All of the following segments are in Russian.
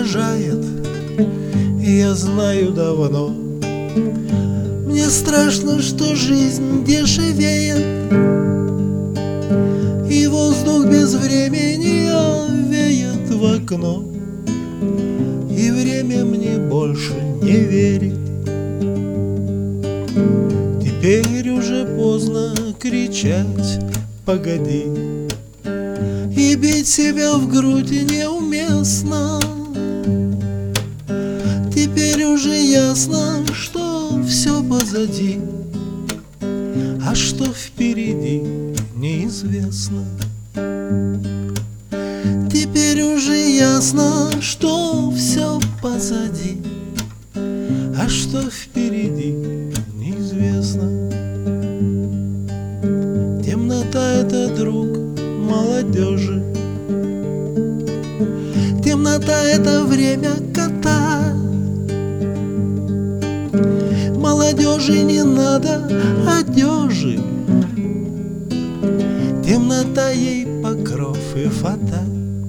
угрожает, я знаю давно. Мне страшно, что жизнь дешевеет, и воздух без времени веет в окно, и время мне больше не верит. Теперь уже поздно кричать «погоди», и бить себя в грудь неуместно. Теперь уже ясно, что все позади, а что впереди неизвестно. Теперь уже ясно, что все позади, а что впереди неизвестно. Темнота — это друг молодежи, темнота — это время кота. Молодежи не надо одежи, темнота ей покров и фата.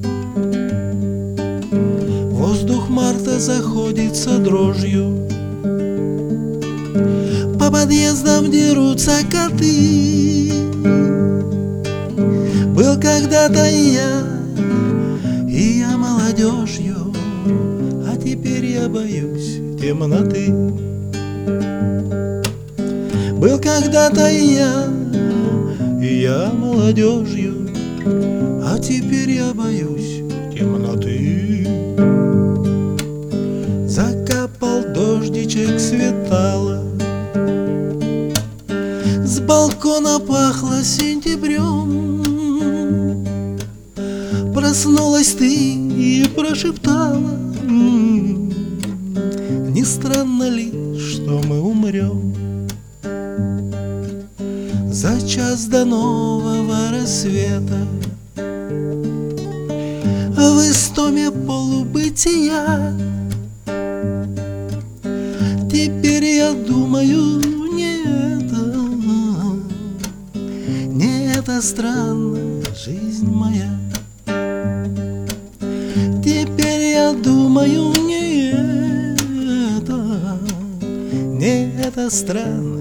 Воздух марта заходится дрожью, по подъездам дерутся коты. Был когда-то и я молодежью, а теперь я боюсь темноты. Был когда-то и я молодежью, а теперь я боюсь темноты. Закапал дождичек, светало, с балкона пахло сентябрем. Проснулась ты и прошептала: не странно ли, что мы умрем? За час до нового рассвета в истоме полубытия. Теперь я думаю, не это странная жизнь моя. Теперь я думаю, не это странная